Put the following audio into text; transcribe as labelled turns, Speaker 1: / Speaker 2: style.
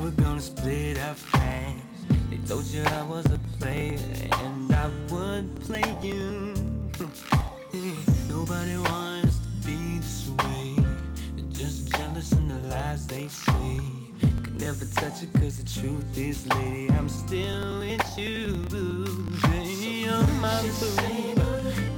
Speaker 1: were gonna split our hands. They told you I was a player and I would play you. Nobody wants to be this way. They're just jealous in the lies they say. Could never touch it cause the truth is, lady, I'm still with you. You're my boo.